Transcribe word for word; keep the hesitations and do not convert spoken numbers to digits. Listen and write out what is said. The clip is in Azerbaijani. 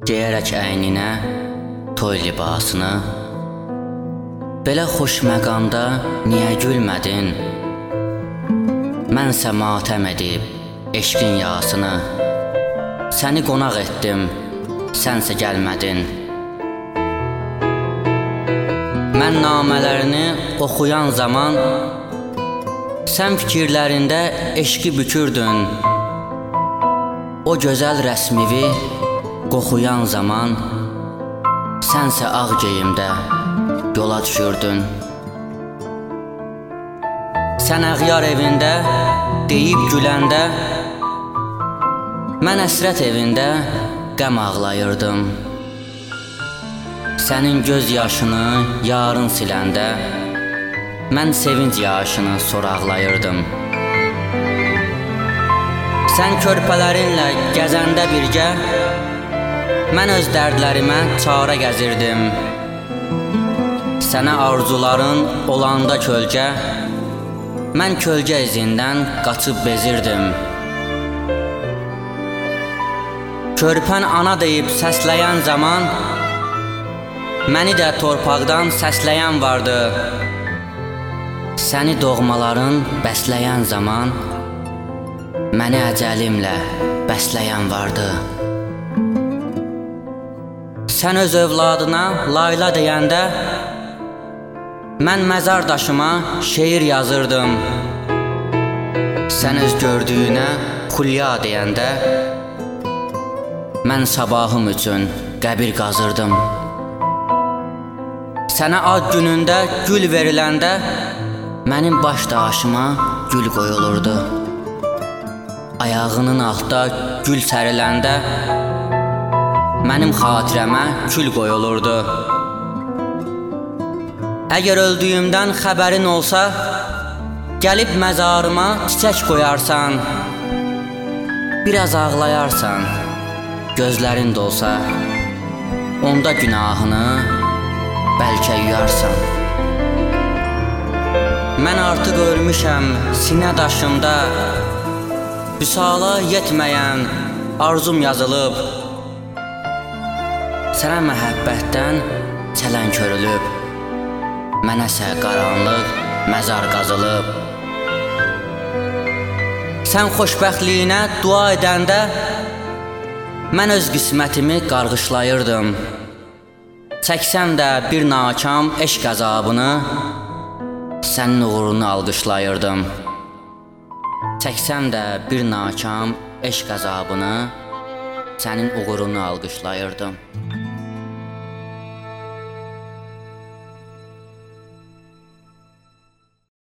geyərək əyninə toy libasını. Belə xoş məqamda niyə gülmədin? Mənsə matəm edib eşqin yasını. Səni qonaq etdim, sənsə gəlmədin. Mən namələrini oxuyan zaman sən fikirlərində eşqi bükürdün. O gözəl rəsmivi qoxuyan zaman sənsə ağ geyimdə yola düşürdün. Sən əğyar evində deyib güləndə mən əsrət evində qəm ağlayırdım. Sənin göz yaşını yarın siləndə mən sevinc yaşını soraqlayırdım. Sən körpələrinlə gəzəndə birgə mən öz dərdlərimə çarə gəzirdim. Sənə arzuların olanda kölgə mən kölgə izindən qaçıb bezirdim. Körpən ana deyib səsləyən zaman məni də torpaqdan səsləyən vardı. Səni doğmaların bəsləyən zaman məni əcəlimlə bəsləyən vardı. Sən öz övladına layla deyəndə mən məzar daşıma şeir yazırdım. Sən öz gördüyünə xülya deyəndə mən sabahım üçün qəbir qazırdım. Sənə ad günündə gül veriləndə mənim baş daşıma gül qoyulurdu. Ayağının altda gül səriləndə mənim xatirəmə kül qoyulurdu. Əgər öldüyümdən xəbərin olsa, gəlib məzarıma çiçək qoyarsan. Biraz ağlayarsan, gözlərin dolsa, onda günahını bəlkə yuyarsan. Mən artıq ölmüşəm sinə daşımda, vüsala yetməyən arzum yazılıb. Sənə məhəbbətdən çələn körülüb, mənəsə qaranlıq məzar qazılıb. Sən xoşbəxtliyinə dua edəndə mən öz qismətimi qarğışlayırdım. Çəksəm də bir nakam eşq əzabını sənin uğurunu alqışlayırdım. Çəksəm də bir nakam eşq əzabını sənin uğurunu alqışlayırdım.